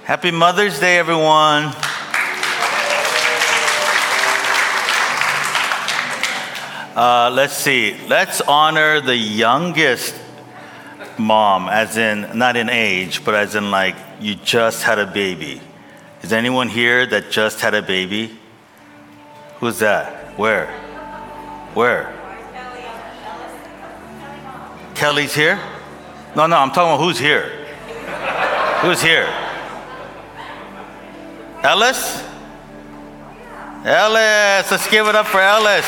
Happy Mother's Day, everyone. Let's see. Let's honor the youngest mom, as in, not in age, but as in like you just had a baby. Is anyone here that just had a baby? Who's that? Where? Kelly's here? No, I'm talking about who's here. Who's here? Ellis? Let's give it up for Ellis.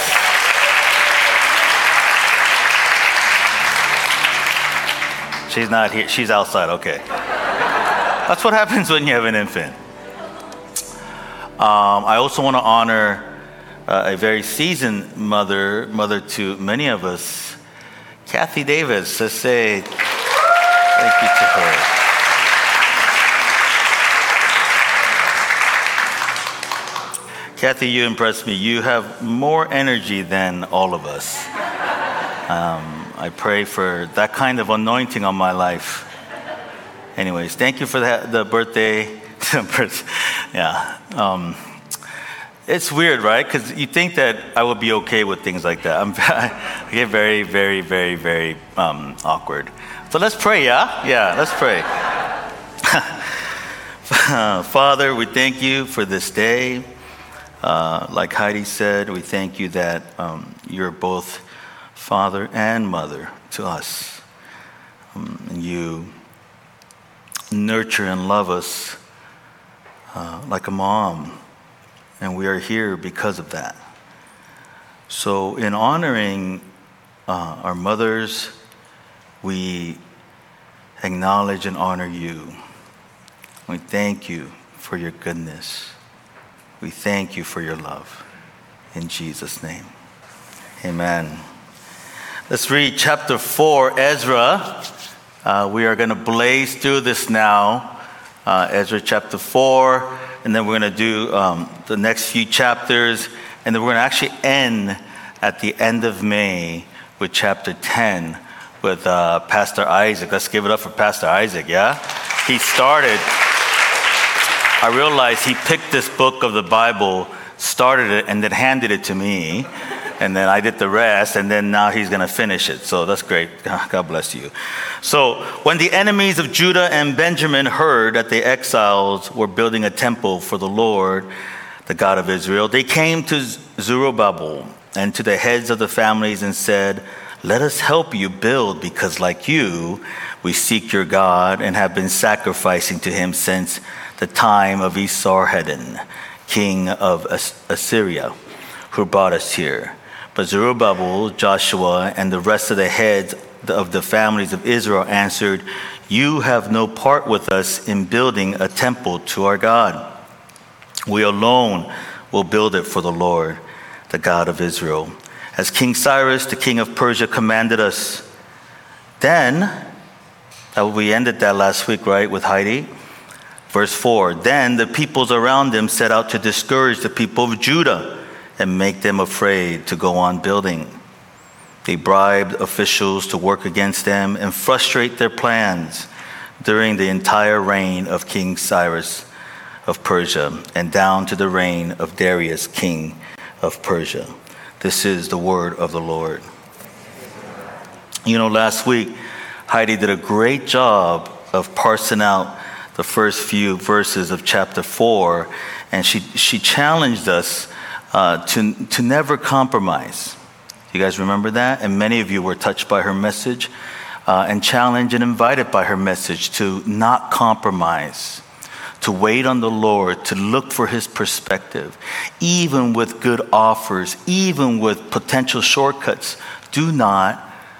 She's not here. She's outside. Okay. That's what happens when you have an infant. I also want to honor a very seasoned mother to many of us, Kathy Davis. Let's say thank you to her. Kathy, you impressed me. You have more energy than all of us. I pray for that kind of anointing on my life. Anyways, thank you for the birthday. Yeah. It's weird, right? Because you think that I would be okay with things like that. I get very, very, very, very awkward. So let's pray, yeah? Yeah, let's pray. Father, we thank you for this day. Like Heidi said, we thank you that you're both father and mother to us. And you nurture and love us like a mom. And we are here because of that. So in honoring our mothers, we acknowledge and honor you. We thank you for your goodness. We thank you for your love. In Jesus' name, amen. Let's read chapter 4, Ezra. We are going to blaze through this now. Ezra chapter 4, and then we're going to do the next few chapters, and then we're going to actually end at the end of May with chapter 10 with Pastor Isaac. Let's give it up for Pastor Isaac, yeah? He started. I realized he picked this book of the Bible, started it, and then handed it to me. And then I did the rest, and then now he's going to finish it. So that's great. God bless you. So when the enemies of Judah and Benjamin heard that the exiles were building a temple for the Lord, the God of Israel, they came to Zerubbabel and to the heads of the families and said, "Let us help you build, because like you, we seek your God and have been sacrificing to him since the time of Esarhaddon, king of Assyria, who brought us here." But Zerubbabel, Joshua, and the rest of the heads of the families of Israel answered, "You have no part with us in building a temple to our God. We alone will build it for the Lord, the God of Israel, as King Cyrus, the king of Persia, commanded us." Then, we ended that last week, right, with Heidi? Verse 4, "Then the peoples around them set out to discourage the people of Judah and make them afraid to go on building. They bribed officials to work against them and frustrate their plans during the entire reign of King Cyrus of Persia and down to the reign of Darius, king of Persia." This is the word of the Lord. You know, last week, Heidi did a great job of parsing out the first few verses of chapter 4, and she challenged us to never compromise. You guys remember that? And many of you were touched by her message and challenged and invited by her message to not compromise, to wait on the Lord, to look for his perspective. Even with good offers, even with potential shortcuts, do not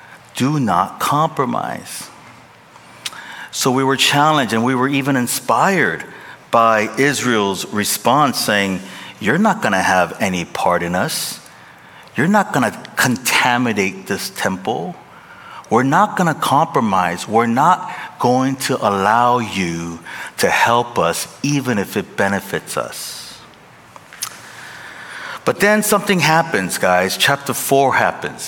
compromise. So we were challenged, and we were even inspired by Israel's response, saying, "You're not going to have any part in us. You're not going to contaminate this temple. We're not going to compromise. We're not going to allow you to help us, even if it benefits us." But then something happens, guys. Chapter 4 happens.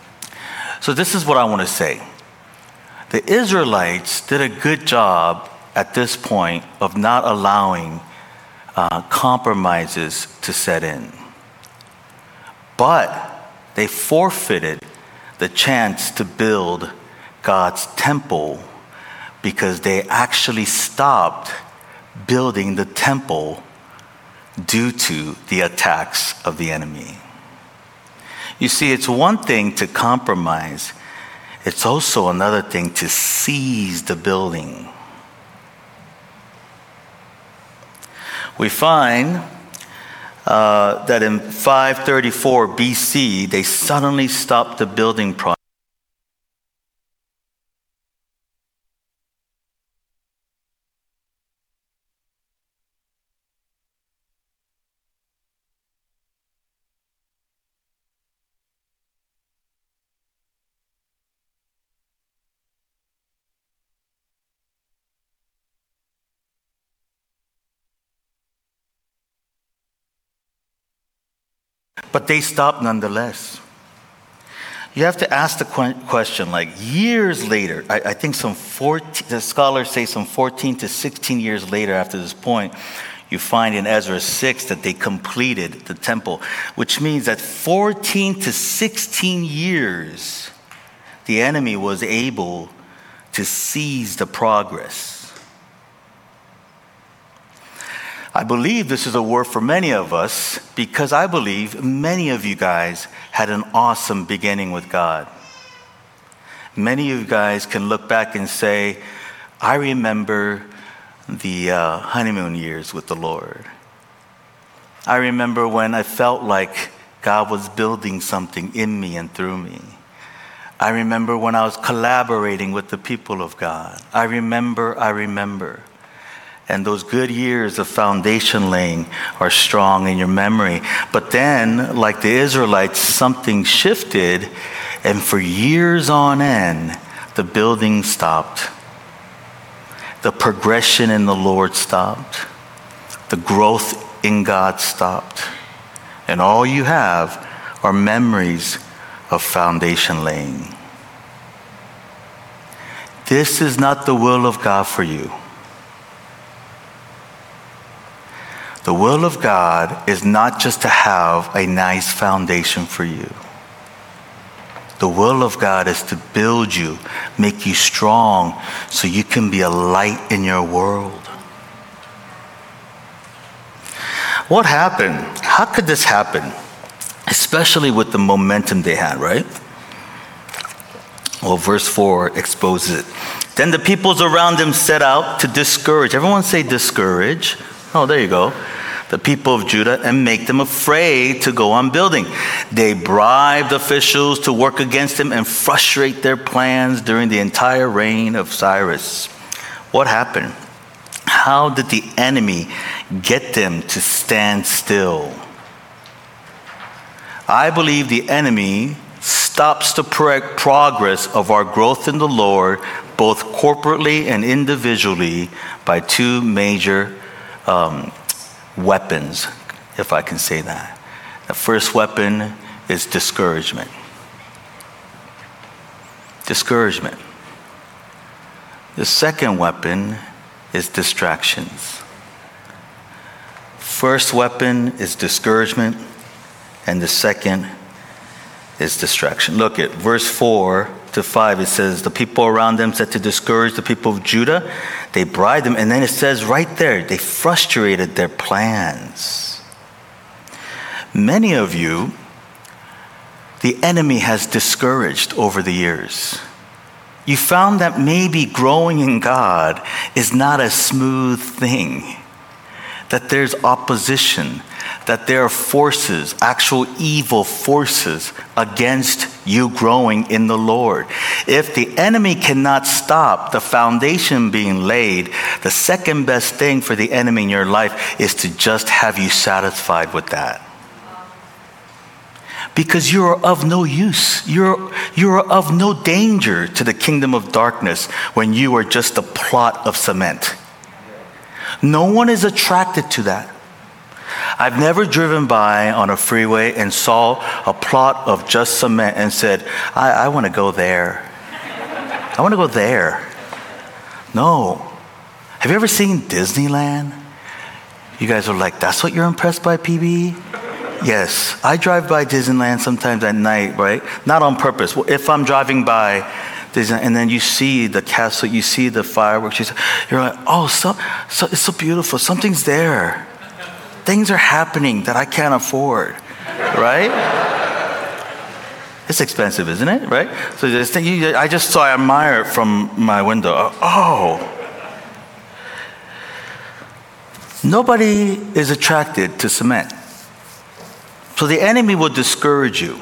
So this is what I want to say. The Israelites did a good job at this point of not allowing compromises to set in. But they forfeited the chance to build God's temple because they actually stopped building the temple due to the attacks of the enemy. You see, it's one thing to compromise. It's also another thing to seize the building. We find that in 534 BC, they suddenly stopped the building project. But they stopped nonetheless. You have to ask the question, like years later, I think the scholars say some 14 to 16 years later after this point, you find in Ezra 6 that they completed the temple, which means that 14 to 16 years, the enemy was able to seize the progress. I believe this is a word for many of us because I believe many of you guys had an awesome beginning with God. Many of you guys can look back and say, I remember the honeymoon years with the Lord. I remember when I felt like God was building something in me and through me. I remember when I was collaborating with the people of God. I remember. And those good years of foundation laying are strong in your memory. But then, like the Israelites, something shifted, and for years on end, the building stopped. The progression in the Lord stopped. The growth in God stopped. And all you have are memories of foundation laying. This is not the will of God for you. The will of God is not just to have a nice foundation for you. The will of God is to build you, make you strong, so you can be a light in your world. What happened? How could this happen? Especially with the momentum they had, right? Well, verse 4 exposes it. Then the peoples around them set out to discourage. Everyone say discourage. Oh, there you go. The people of Judah and make them afraid to go on building. They bribed officials to work against them and frustrate their plans during the entire reign of Cyrus. What happened? How did the enemy get them to stand still? I believe the enemy stops the progress of our growth in the Lord, both corporately and individually, by two major weapons, if I can say that. The first weapon is discouragement. Discouragement. The second weapon is distractions. First weapon is discouragement, and the second is distraction. Look at verse 4 to 5. It says, the people around them said to discourage the people of Judah. They bribed them. And then it says right there, they frustrated their plans. Many of you, the enemy has discouraged over the years. You found that maybe growing in God is not a smooth thing. That there's opposition, that there are forces, actual evil forces against you growing in the Lord. If the enemy cannot stop the foundation being laid, the second best thing for the enemy in your life is to just have you satisfied with that. Because you are of no use. You're of no danger to the kingdom of darkness when you are just a plot of cement. No one is attracted to that. I've never driven by on a freeway and saw a plot of just cement and said, I want to go there. I want to go there. No. Have you ever seen Disneyland? You guys are like, that's what you're impressed by, PB? Yes, I drive by Disneyland sometimes at night, right? Not on purpose. If I'm driving by Disneyland and then you see the castle, you see the fireworks, you're like, oh, so it's so beautiful. Something's there. Things are happening that I can't afford, right? It's expensive, isn't it? Right? So this thing, I admire it from my window. Oh. Nobody is attracted to cement. So the enemy will discourage you.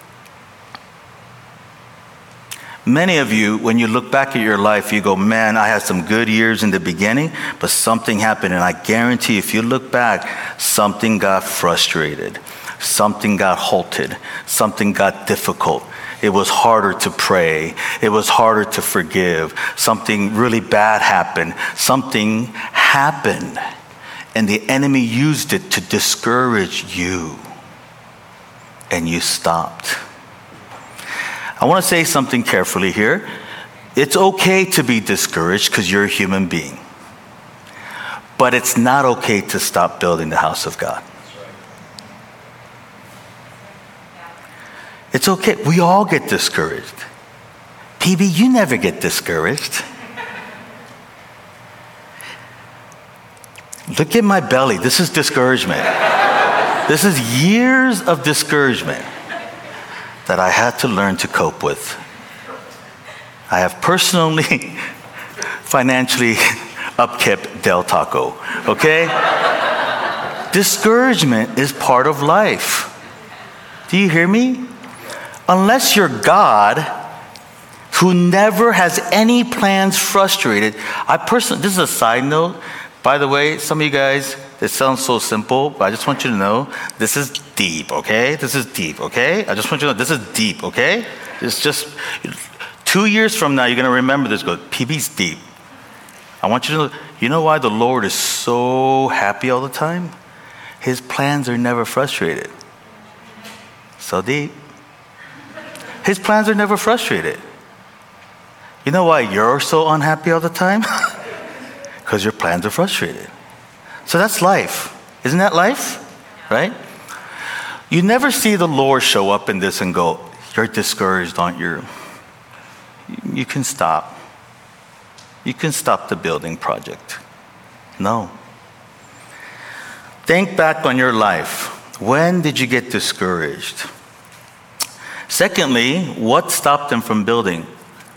Many of you, when you look back at your life, you go, man, I had some good years in the beginning, but something happened. And I guarantee if you look back, something got frustrated. Something got halted. Something got difficult. It was harder to pray. It was harder to forgive. Something really bad happened. Something happened. And the enemy used it to discourage you. And you stopped. I want to say something carefully here. It's okay to be discouraged because you're a human being. But it's not okay to stop building the house of God. It's okay. We all get discouraged. PB, you never get discouraged. Look at my belly. This is discouragement. This is years of discouragement that I had to learn to cope with. I have personally, financially upkept Del Taco, okay? Discouragement is part of life. Do you hear me? Unless you're God, who never has any plans frustrated. This is a side note. By the way, some of you guys, it sounds so simple, but I just want you to know this is deep, okay? This is deep, okay? I just want you to know this is deep, okay? It's just 2 years from now, you're going to remember this. Go, PB's deep. I want you to know, you know why the Lord is so happy all the time? His plans are never frustrated. So deep. His plans are never frustrated. You know why you're so unhappy all the time? Because your plans are frustrated. So that's life. Isn't that life? Right? You never see the Lord show up in this and go, you're discouraged, aren't you? You can stop. You can stop the building project. No. Think back on your life. When did you get discouraged? Secondly, what stopped them from building?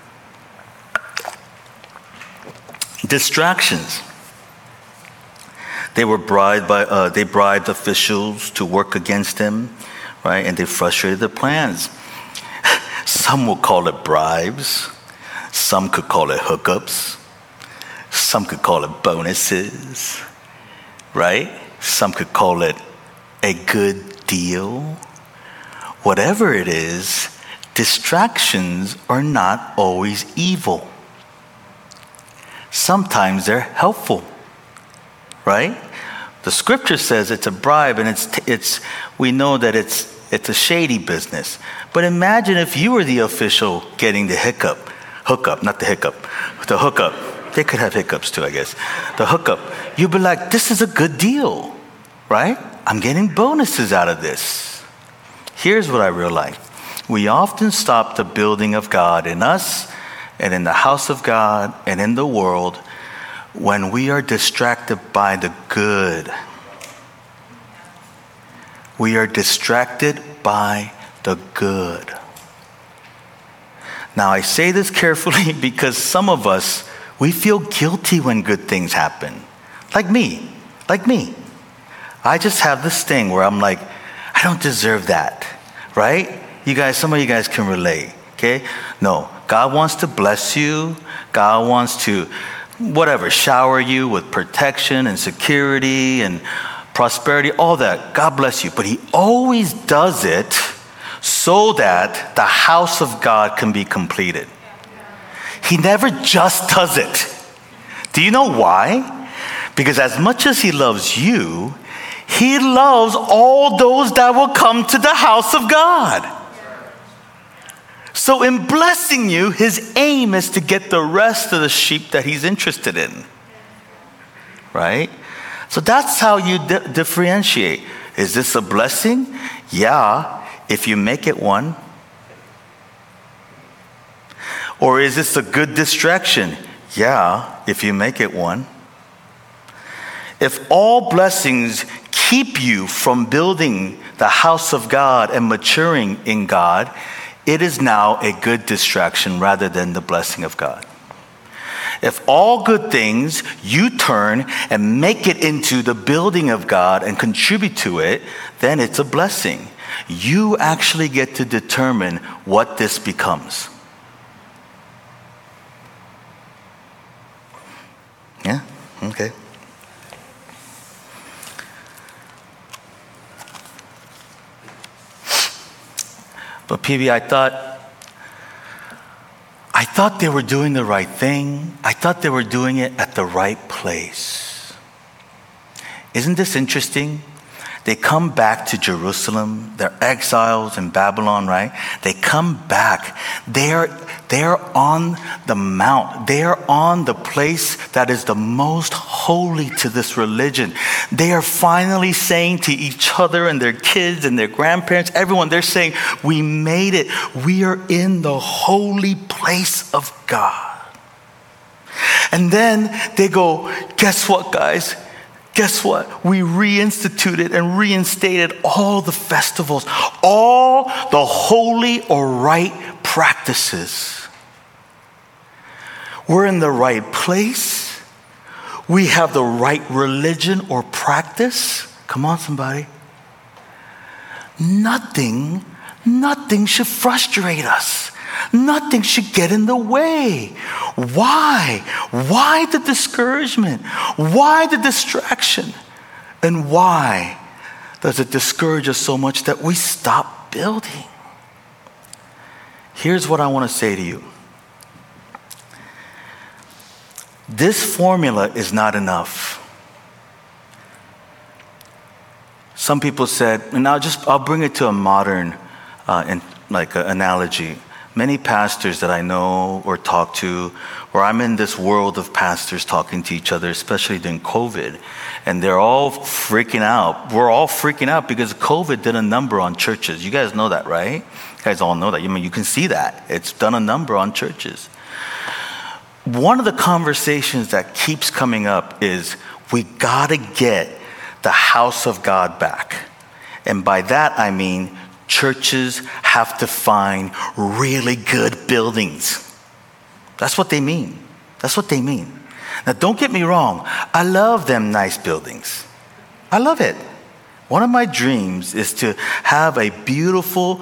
Distractions. They bribed officials to work against him, right? And they frustrated their plans. Some will call it bribes. Some could call it hookups. Some could call it bonuses, right? Some could call it a good deal. Whatever it is, distractions are not always evil. Sometimes they're helpful, right? The scripture says it's a bribe, and we know that it's a shady business. But imagine if you were the official getting the hookup. They could have hiccups too, I guess. The hookup. You'd be like, this is a good deal, right? I'm getting bonuses out of this. Here's what I realize. We often stop the building of God in us and in the house of God and in the world when we are distracted by the good. We are distracted by the good. Now, I say this carefully because some of us, we feel guilty when good things happen. Like me. I just have this thing where I'm like, I don't deserve that, right? You guys, some of you guys can relate, okay? No, God wants to bless you. God wants to, shower you with protection and security and prosperity, all that. God bless you. But he always does it so that the house of God can be completed. He never just does it. Do you know why? Because as much as he loves you, he loves all those that will come to the house of God. So in blessing you, his aim is to get the rest of the sheep that he's interested in. right? So that's how you differentiate. Is this a blessing? Yeah, if you make it one. Or is this a good distraction? Yeah, if you make it one. If all blessings keep you from building the house of God and maturing in God, it is now a good distraction rather than the blessing of God. If all good things you turn and make it into the building of God and contribute to it, then it's a blessing. You actually get to determine what this becomes. Yeah? Okay. But PB, I thought they were doing the right thing. I thought they were doing it at the right place. Isn't this interesting? They come back to Jerusalem. They're exiles in Babylon, right? They come back. They're on the mount. They're on the place that is the most holy to this religion. They are finally saying to each other and their kids and their grandparents, everyone, they're saying, we made it. We are in the holy place of God. And then they go, guess what, guys? Guess what? We reinstituted and reinstated all the festivals, all the holy or right practices. We're in the right place. We have the right religion or practice. Come on, somebody. Nothing should frustrate us. Nothing should get in the way. Why? Why the discouragement? Why the distraction? And why does it discourage us so much that we stop building? Here's what I want to say to you. This formula is not enough. Some people said, and I'll bring it to a modern analogy. Many pastors that I know or talk to, or I'm in this world of pastors talking to each other, especially during COVID, and they're all freaking out. We're all freaking out because COVID did a number on churches. You guys know that, right? You guys all know that. I mean, you can see that. It's done a number on churches. One of the conversations that keeps coming up is we got to get the house of God back. And by that, I mean churches have to find really good buildings. That's what they mean. That's what they mean. Now, don't get me wrong. I love them nice buildings. I love it. One of my dreams is to have a beautiful,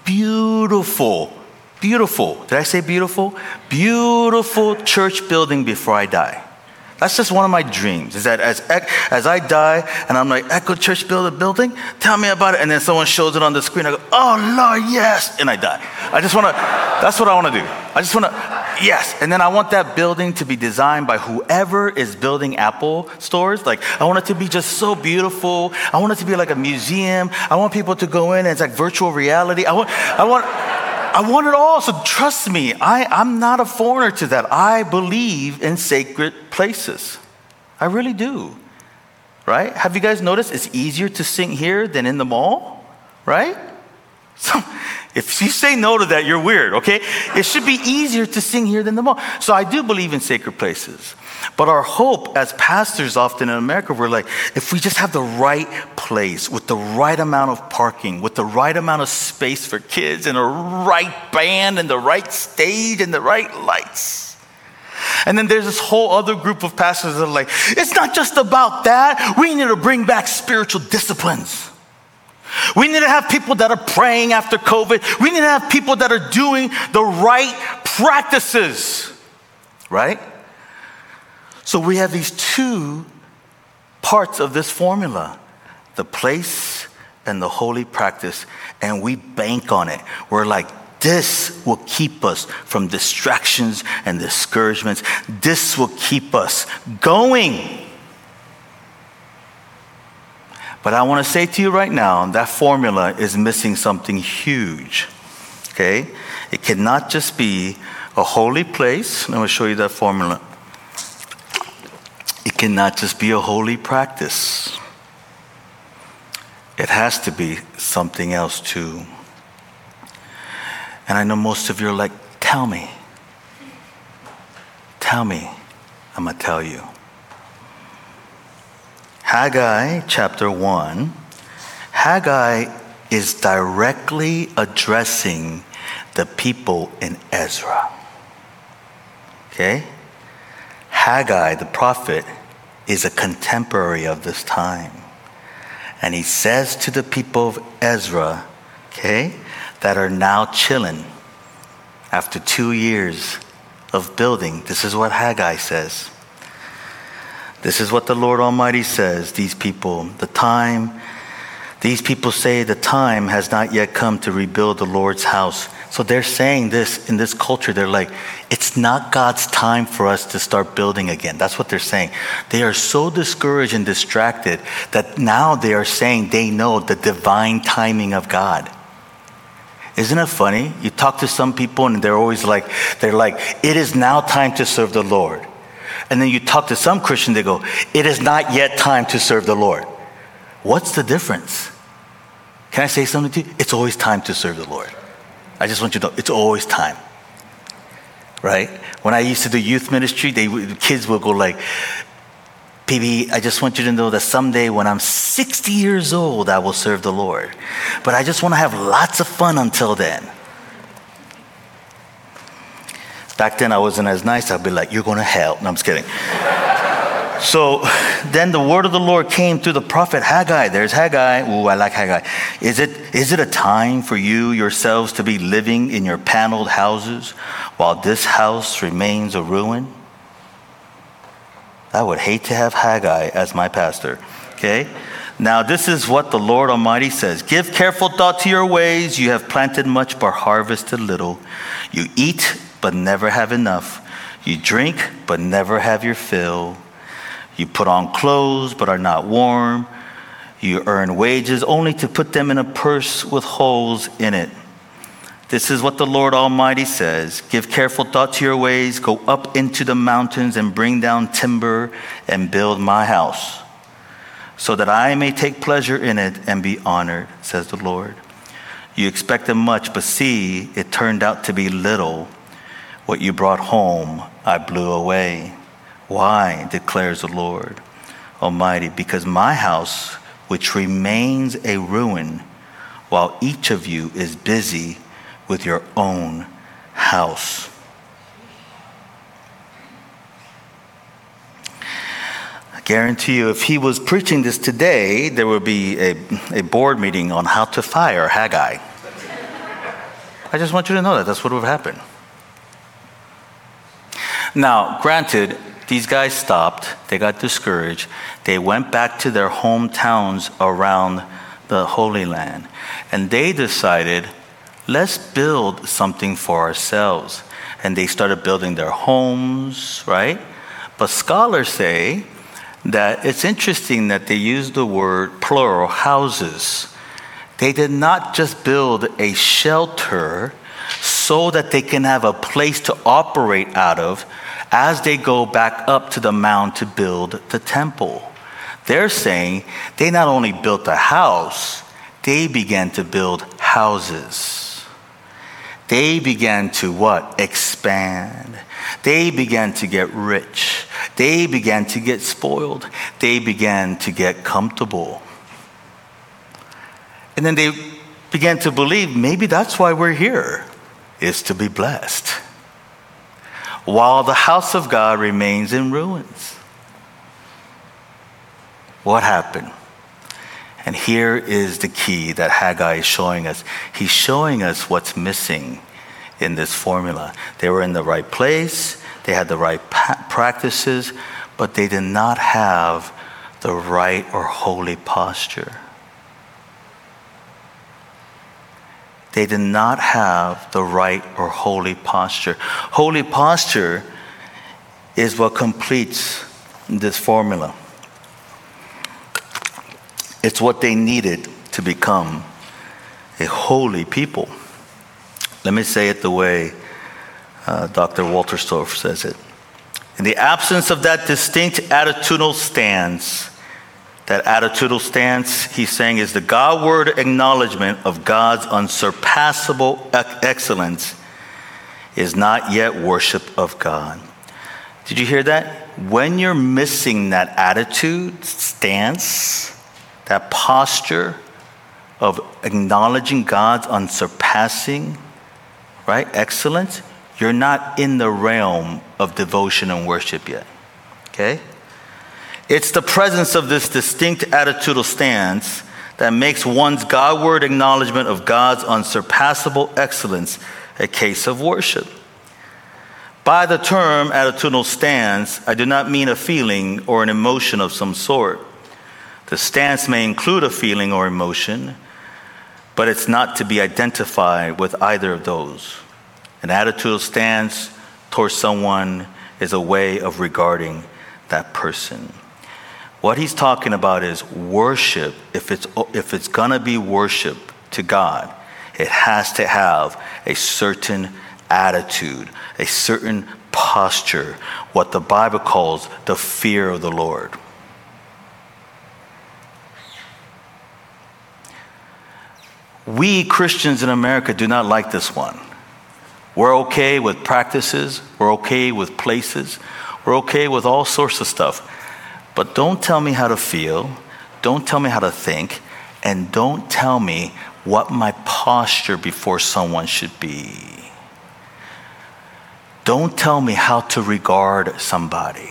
did I say beautiful? Beautiful church building before I die. That's just one of my dreams, is that as I die and I'm like, Echo Church build a building, tell me about it. And then someone shows it on the screen. I go, oh, Lord, yes. And I die. That's what I want to do. I just want to, yes. And then I want that building to be designed by whoever is building Apple stores. Like, I want it to be just so beautiful. I want it to be like a museum. I want people to go in and it's like virtual reality. I want it all. So trust me, I'm not a foreigner to that. I believe in sacred places. I really do. Right? Have you guys noticed it's easier to sing here than in the mall? Right? So if you say no to that, you're weird, okay? It should be easier to sing here than the mall. So I do believe in sacred places. But our hope as pastors often in America, we're like, if we just have the right place with the right amount of parking, with the right amount of space for kids and a right band and the right stage and the right lights. And then there's this whole other group of pastors that are like, it's not just about that. We need to bring back spiritual disciplines. We need to have people that are praying after COVID. We need to have people that are doing the right practices, right? So we have these two parts of this formula, the place and the holy practice, and we bank on it. We're like, this will keep us from distractions and discouragements. This will keep us going. But I want to say to you right now, that formula is missing something huge, okay? It cannot just be a holy place. Let me show you that formula. It cannot just be a holy practice. It has to be something else too. And I know most of you are like, tell me. Tell me. I'm going to tell you. Haggai chapter 1. Haggai is directly addressing the people in Ezra. Okay? Haggai, the prophet, is a contemporary of this time. And he says to the people of Ezra, okay, that are now chilling after 2 years of building, this is what Haggai says. This is what the Lord Almighty says, these people say the time has not yet come to rebuild the Lord's house. So they're saying this in this culture. They're like, it's not God's time for us to start building again. That's what they're saying. They are so discouraged and distracted that now they are saying they know the divine timing of God. Isn't it funny? You talk to some people and they're like, it is now time to serve the Lord. And then you talk to some Christians, they go, it is not yet time to serve the Lord. What's the difference? Can I say something to you? It's always time to serve the Lord. I just want you to know, it's always time. Right? When I used to do youth ministry, the kids will go like, PB, I just want you to know that someday when I'm 60 years old, I will serve the Lord. But I just want to have lots of fun until then. Back then, I wasn't as nice. I'd be like, you're going to hell. No, I'm just kidding. So then the word of the Lord came through the prophet Haggai. There's Haggai. Ooh, I like Haggai. Is it a time for you yourselves to be living in your paneled houses while this house remains a ruin? I would hate to have Haggai as my pastor. Okay? Now this is what the Lord Almighty says. Give careful thought to your ways. You have planted much but harvested little. You eat but never have enough. You drink but never have your fill. You put on clothes but are not warm. You earn wages only to put them in a purse with holes in it. This is what the Lord Almighty says. Give careful thought to your ways. Go up into the mountains and bring down timber and build my house, so that I may take pleasure in it and be honored, says the Lord. You expected much, but see, it turned out to be little. What you brought home, I blew away. Why, declares the Lord Almighty? Because my house, which remains a ruin, while each of you is busy with your own house. I guarantee you, if he was preaching this today, there would be a board meeting on how to fire Haggai. I just want you to know that that's what would happen. Now, granted, these guys stopped. They got discouraged. They went back to their hometowns around the Holy Land. And they decided, let's build something for ourselves. And they started building their homes, right? But scholars say that it's interesting that they use the word plural, houses. They did not just build a shelter so that they can have a place to operate out of as they go back up to the mound to build the temple. They're saying they not only built a house, they began to build houses. They began to what? Expand. They began to get rich. They began to get spoiled. They began to get comfortable. And then they began to believe maybe that's why we're here, is to be blessed, while the house of God remains in ruins. What happened? And here is the key that Haggai is showing us. He's showing us what's missing in this formula. They were in the right place, they had the right practices, but they did not have the right or holy posture. They did not have the right or holy posture. Holy posture is what completes this formula. It's what they needed to become a holy people. Let me say it the way Dr. Walter Storff says it. In the absence of that distinct attitudinal stance, he's saying, is the Godward acknowledgement of God's unsurpassable excellence is not yet worship of God. Did you hear that? When you're missing that attitude, stance, that posture of acknowledging God's unsurpassing, right, excellence, you're not in the realm of devotion and worship yet. Okay? It's the presence of this distinct attitudinal stance that makes one's Godward acknowledgement of God's unsurpassable excellence a case of worship. By the term attitudinal stance, I do not mean a feeling or an emotion of some sort. The stance may include a feeling or emotion, but it's not to be identified with either of those. An attitudinal stance towards someone is a way of regarding that person. What he's talking about is worship. If it's going to be worship to God, it has to have a certain attitude, a certain posture, what the Bible calls the fear of the Lord. We Christians in America do not like this one. We're okay with practices, we're okay with places, we're okay with all sorts of stuff. But don't tell me how to feel, don't tell me how to think, and don't tell me what my posture before someone should be. Don't tell me how to regard somebody.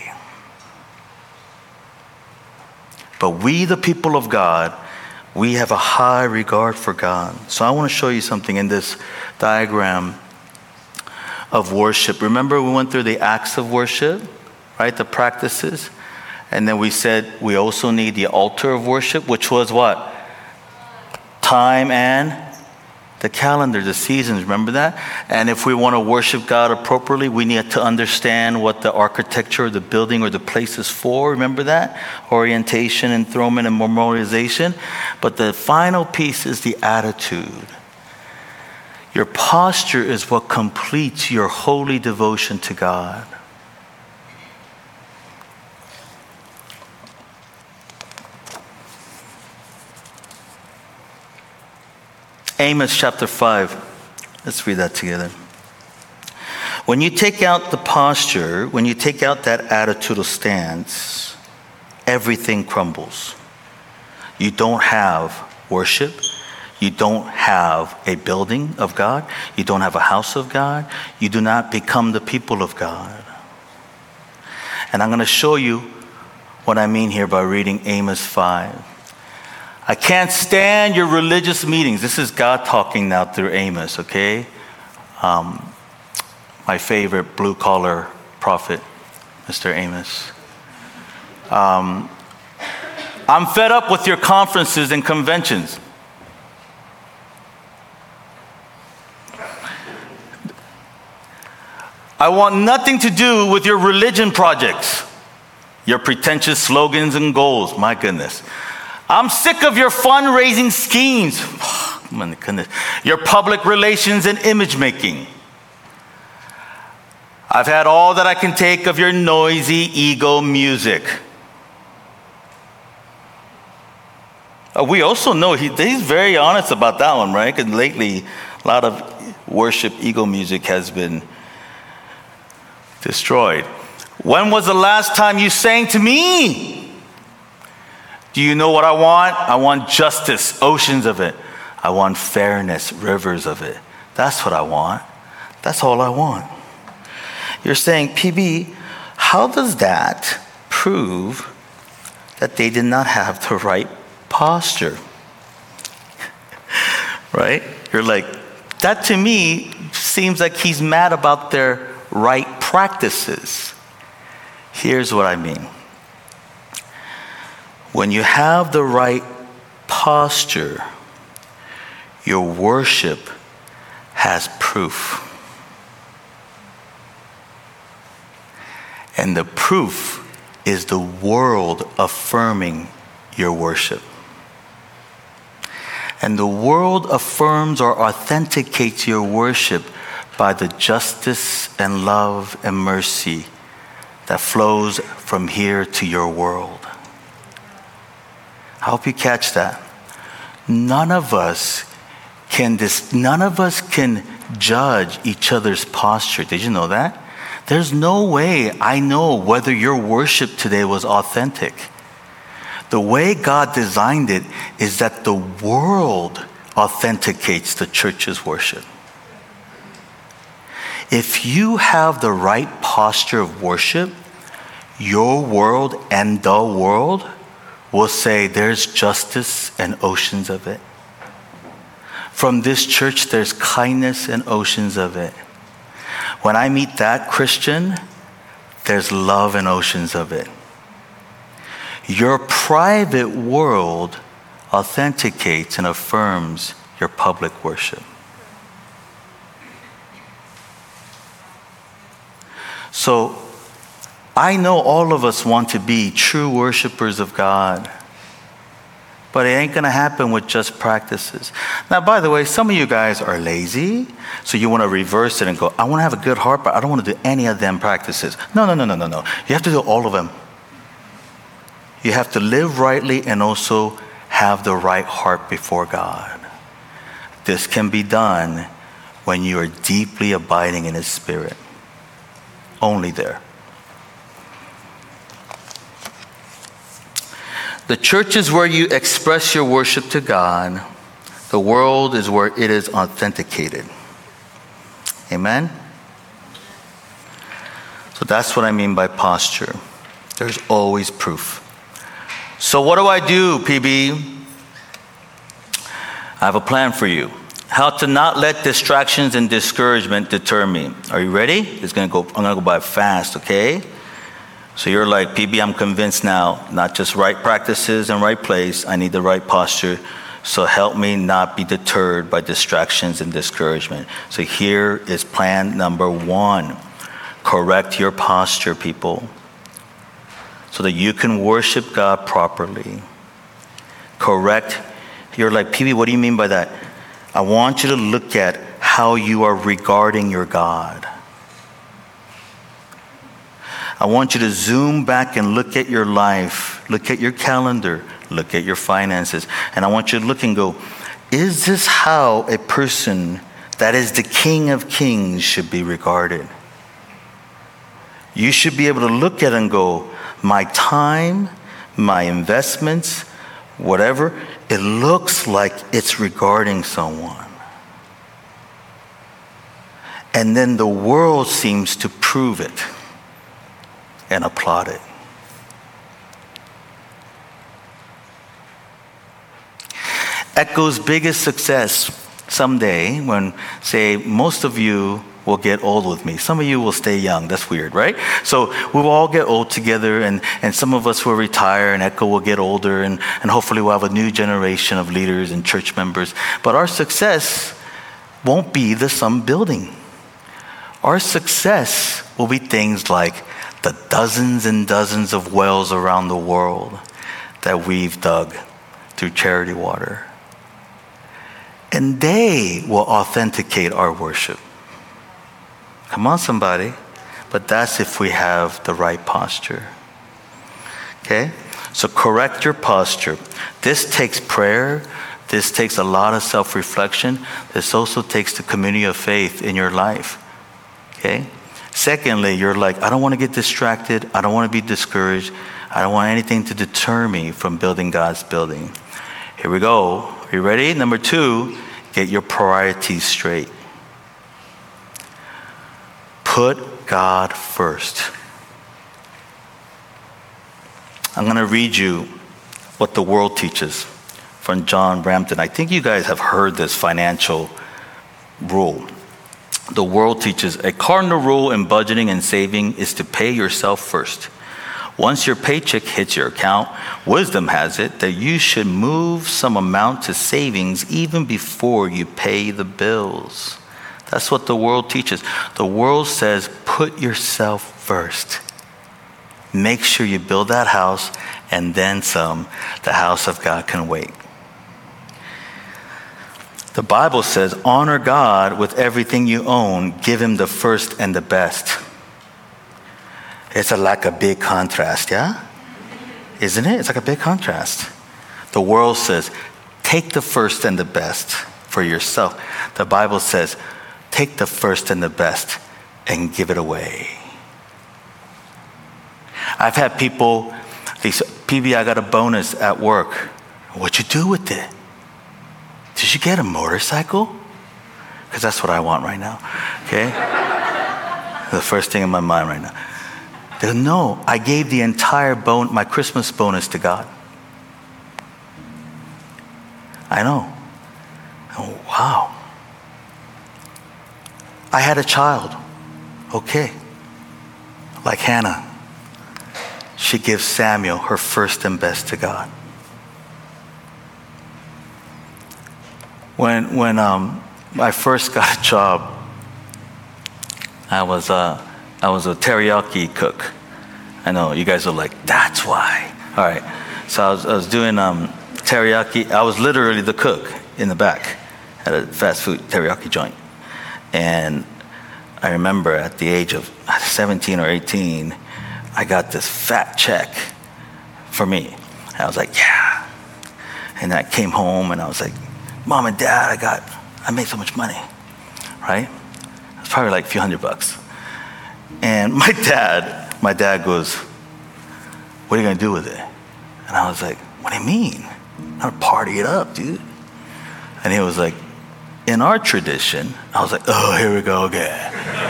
But we, the people of God, we have a high regard for God. So I want to show you something in this diagram of worship. Remember we went through the acts of worship, right? The practices. And then we said we also need the altar of worship, which was what? Time and the calendar, the seasons, remember that? And if we want to worship God appropriately, we need to understand what the architecture of the building or the place is for. Remember that? Orientation, enthronement, and memorialization. But the final piece is the attitude. Your posture is what completes your holy devotion to God. Amos chapter 5. Let's read that together. When you take out the posture, when you take out that attitudinal stance, everything crumbles. You don't have worship. You don't have a building of God. You don't have a house of God. You do not become the people of God. And I'm going to show you what I mean here by reading Amos 5. I can't stand your religious meetings. This is God talking now through Amos, okay? My favorite blue-collar prophet, Mr. Amos. I'm fed up with your conferences and conventions. I want nothing to do with your religion projects, your pretentious slogans and goals. My goodness. I'm sick of your fundraising schemes. Oh, my goodness. Your public relations and image making. I've had all that I can take of your noisy ego music. We also know he's very honest about that one, right? Because lately, a lot of worship ego music has been destroyed. When was the last time you sang to me? Do you know what I want? I want justice, oceans of it. I want fairness, rivers of it. That's what I want. That's all I want. You're saying, PB, how does that prove that they did not have the right posture? Right? You're like, that to me seems like he's mad about their right practices. Here's what I mean. When you have the right posture, your worship has proof. And the proof is the world affirming your worship. And the world affirms or authenticates your worship by the justice and love and mercy that flows from here to your world. I hope you catch that. None of us can judge each other's posture. Did you know that? There's no way I know whether your worship today was authentic. The way God designed it is that the world authenticates the church's worship. If you have the right posture of worship, your world and the world will say there's justice and oceans of it. From this church, there's kindness and oceans of it. When I meet that Christian, there's love and oceans of it. Your private world authenticates and affirms your public worship. So, I know all of us want to be true worshipers of God, but it ain't going to happen with just practices. Now, by the way, some of you guys are lazy, so you want to reverse it and go, I want to have a good heart, but I don't want to do any of them practices. No. You have to do all of them. You have to live rightly and also have the right heart before God. This can be done when you are deeply abiding in His Spirit. Only there. The church is where you express your worship to God. The world is where it is authenticated. Amen? So that's what I mean by posture. There's always proof. So what do I do, PB? I have a plan for you. How to not let distractions and discouragement deter me. Are you ready? I'm gonna go by fast, okay? So you're like, PB, I'm convinced now, not just right practices and right place, I need the right posture. So help me not be deterred by distractions and discouragement. So here is plan number 1. Correct your posture, people, so that you can worship God properly. Correct. You're like, PB, what do you mean by that? I want you to look at how you are regarding your God. I want you to zoom back and look at your life, look at your calendar, look at your finances. And I want you to look and go, is this how a person that is the King of Kings should be regarded? You should be able to look at it and go, my time, my investments, whatever, it looks like it's regarding someone. And then the world seems to prove it and applaud it. Echo's biggest success someday, when, say, most of you will get old with me. Some of you will stay young. That's weird, right? So we will all get old together, and some of us will retire, and Echo will get older, and hopefully we'll have a new generation of leaders and church members. But our success won't be the some building. Our success will be things like the dozens and dozens of wells around the world that we've dug through Charity Water. And they will authenticate our worship. Come on, somebody. But that's if we have the right posture. Okay? So correct your posture. This takes prayer. This takes a lot of self-reflection. This also takes the community of faith in your life. Okay? Secondly, you're like, I don't want to get distracted. I don't want to be discouraged. I don't want anything to deter me from building God's building. Here we go. Are you ready? Number 2, get your priorities straight. Put God first. I'm going to read you what the world teaches from John Brampton. I think you guys have heard this financial rule. The world teaches a cardinal rule in budgeting and saving is to pay yourself first. Once your paycheck hits your account, wisdom has it that you should move some amount to savings even before you pay the bills. That's what the world teaches. The world says, put yourself first. Make sure you build that house and then some. The house of God can wait. The Bible says, honor God with everything you own. Give Him the first and the best. It's like a big contrast, yeah? Isn't it? It's like a big contrast. The world says, take the first and the best for yourself. The Bible says, take the first and the best and give it away. I've had people, they say, PB, I got a bonus at work. What'd you do with it? Did you get a motorcycle? Because that's what I want right now, okay? The first thing in my mind right now. They go, no, I gave the entire my Christmas bonus to God. I know. Oh, wow. I had a child. Okay. Like Hannah. She gives Samuel her first and best to God. When I first got a job, I was a teriyaki cook. I know you guys are like, that's why. All right. So I was doing teriyaki. I was literally the cook in the back at a fast food teriyaki joint. And I remember at the age of 17 or 18, I got this fat check for me. And I was like, yeah. And I came home and I was like, Mom and Dad, I made so much money, right? It was probably like a few $100. And my dad goes, what are you gonna do with it? And I was like, what do you mean? I'm gonna party it up, dude. And he was like, in our tradition, I was like, oh, here we go again.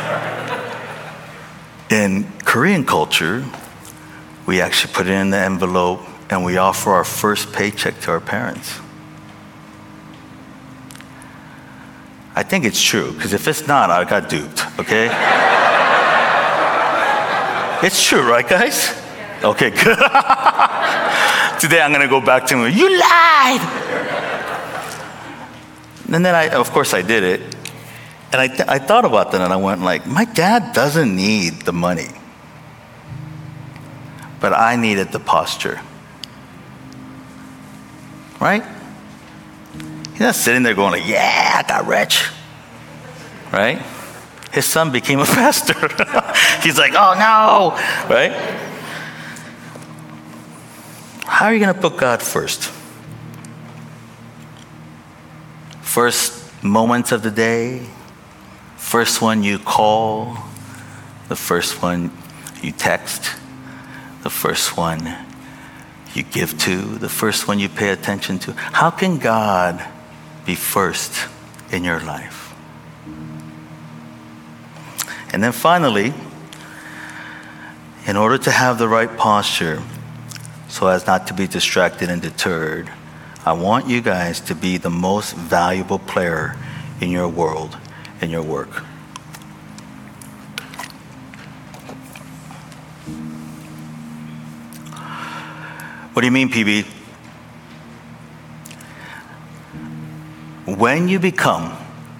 In Korean culture, we actually put it in the envelope and we offer our first paycheck to our parents. I think it's true, because if it's not, I got duped, okay? It's true, right, guys? Okay, good. Today I'm gonna go back to him, you lied! And then of course I did it. And I thought about that and I went like, my dad doesn't need the money. But I needed the posture. Right? He's not sitting there going like, yeah, I got rich. Right? His son became a pastor. He's like, oh no, right? How are you going to put God first? First moments of the day, first one you call, the first one you text, the first one you give to, the first one you pay attention to. How can God be first in your life? And then finally, in order to have the right posture, so as not to be distracted and deterred, I want you guys to be the most valuable player in your world, in your work. What do you mean, PB? When you become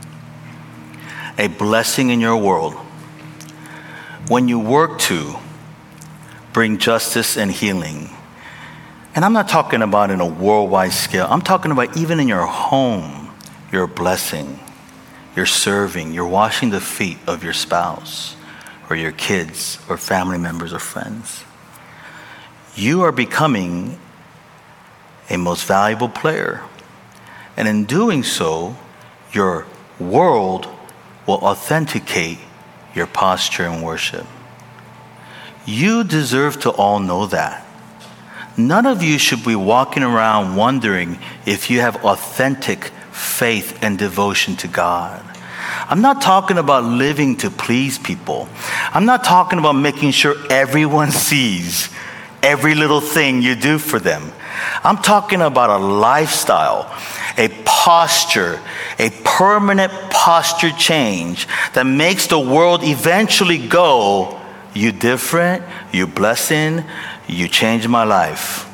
a blessing in your world, when you work to bring justice and healing, and I'm not talking about in a worldwide scale, I'm talking about even in your home, you're a blessing, you're serving, you're washing the feet of your spouse or your kids or family members or friends. You are becoming a most valuable player. And in doing so, your world will authenticate your posture in worship. You deserve to all know that. None of you should be walking around wondering if you have authentic faith and devotion to God. I'm not talking about living to please people. I'm not talking about making sure everyone sees every little thing you do for them. I'm talking about a lifestyle, a posture, a permanent posture change that makes the world eventually go, you different, you blessing, you changed my life.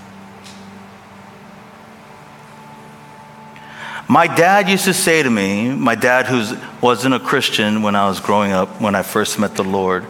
My dad used to say to me, my dad who wasn't a Christian when I was growing up, when I first met the Lord,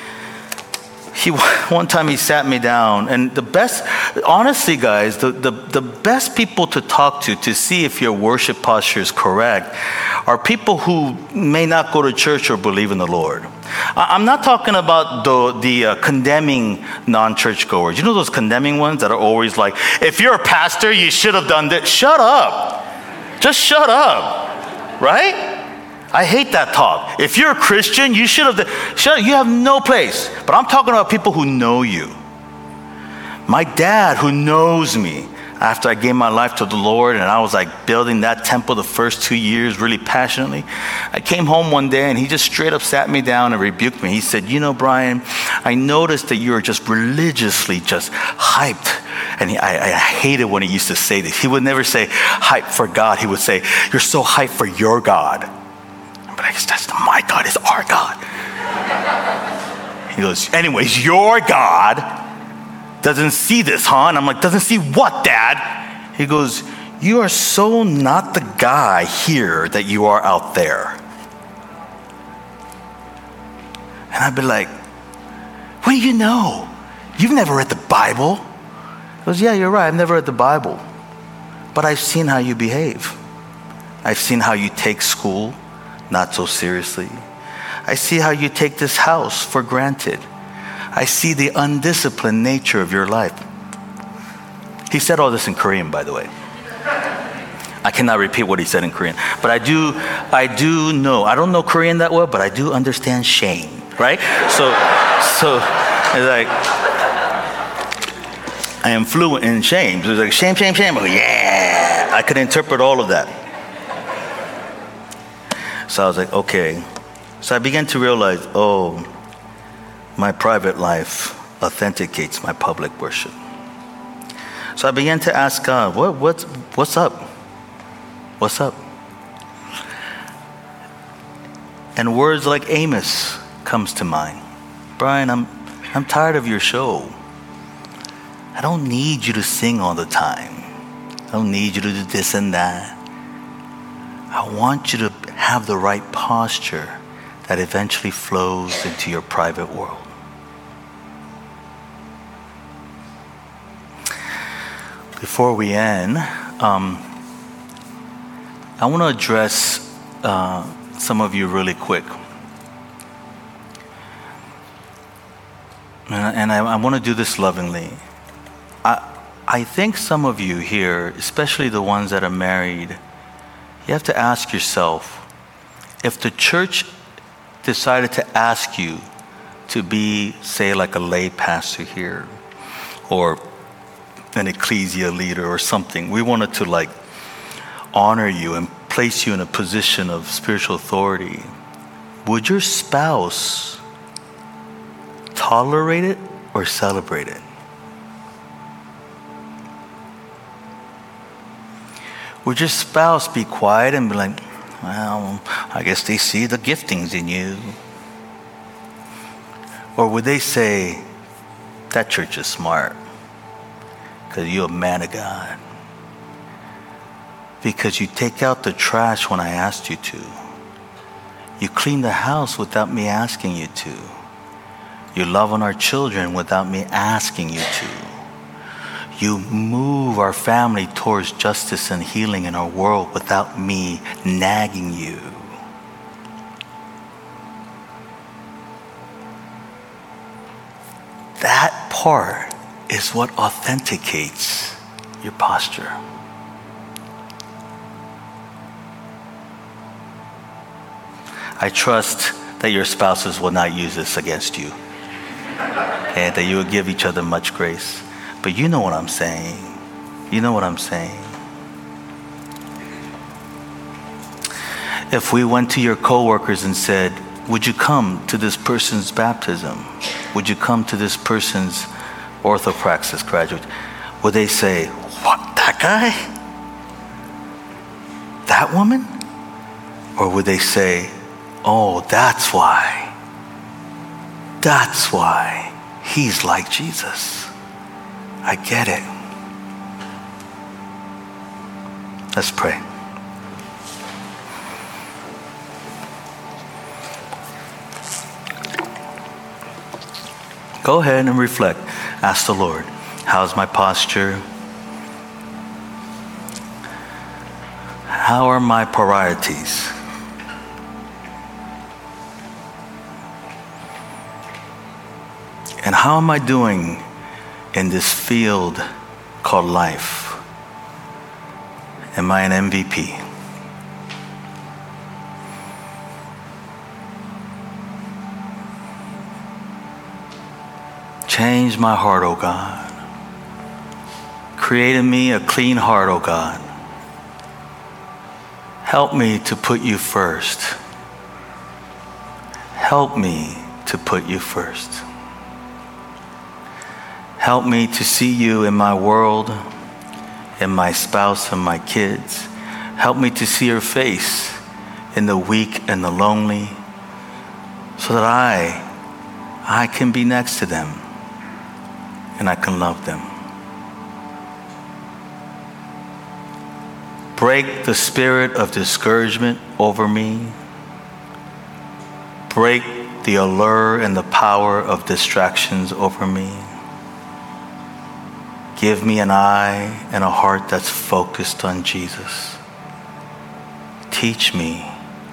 one time he sat me down, and the best, honestly guys, the best people to talk to see if your worship posture is correct are people who may not go to church or believe in the Lord. I'm not talking about the condemning non-churchgoers. You know those condemning ones that are always like, if you're a pastor, you should have done this. Shut up. Just shut up. Right? I hate that talk. If you're a Christian, you should have. Shut up. You have no place. But I'm talking about people who know you. My dad, who knows me, after I gave my life to the Lord and I was like building that temple the first 2 years really passionately, I came home one day and he just straight up sat me down and rebuked me. He said, you know, Brian, I noticed that you are just religiously just hyped. And I hated when he used to say this. He would never say hype for God. He would say, you're so hyped for your God. I'm like, that's not my God, it's our God. He goes, anyways, your God doesn't see this, huh? And I'm like, doesn't see what, Dad? He goes, you are so not the guy here that you are out there. And I'd be like, what do you know? You've never read the Bible. He goes, yeah, you're right, I've never read the Bible. But I've seen how you behave. I've seen how you take school not so seriously. I see how you take this house for granted. I see the undisciplined nature of your life. He said all this in Korean, by the way. I cannot repeat what he said in Korean. But I do know, I don't know Korean that well, but I do understand shame, right? So it's like, I am fluent in shame. So it's like, shame, shame, shame. I go, yeah. I could interpret all of that. So I was like, okay. So I began to realize, oh, my private life authenticates my public worship. So I began to ask God, what's up? What's up? And words like Amos comes to mind. Brian, I'm tired of your show. I don't need you to sing all the time. I don't need you to do this and that. I want you to have the right posture that eventually flows into your private world. Before we end, I want to address some of you really quick. And I want to do this lovingly. I think some of you here, especially the ones that are married, you have to ask yourself, if the church decided to ask you to be, say, like a lay pastor here, or an ecclesia leader or something, we wanted to like honor you and place you in a position of spiritual authority, would your spouse tolerate it or celebrate it? Would your spouse be quiet and be like, well, I guess they see the giftings in you? Or would they say, that church is smart because you're a man of God? Because you take out the trash when I asked you to. You clean the house without me asking you to. You love on our children without me asking you to. You move our family towards justice and healing in our world without me nagging you. That part is what authenticates your posture. I trust that your spouses will not use this against you, and that you will give each other much grace. But you know what I'm saying. You know what I'm saying. If we went to your coworkers and said, would you come to this person's baptism? Would you come to this person's orthopraxis graduate? Would they say, what, that guy? That woman? Or would they say, oh, that's why. That's why he's like Jesus. I get it. Let's pray. Go ahead and reflect. Ask the Lord, how's my posture? How are my priorities? And how am I doing in this field called life? Am I an MVP? Change my heart, O God. Create in me a clean heart, O God. Help me to put you first. Help me to put you first. Help me to see you in my world, in my spouse and my kids. Help me to see your face in the weak and the lonely, so that I can be next to them and I can love them. Break the spirit of discouragement over me. Break the allure and the power of distractions over me. Give me an eye and a heart that's focused on Jesus. Teach me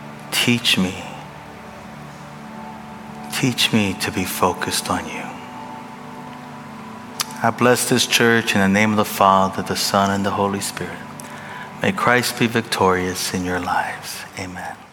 to be focused on you. I bless this church in the name of the Father, the Son, and the Holy Spirit. May Christ be victorious in your lives. Amen.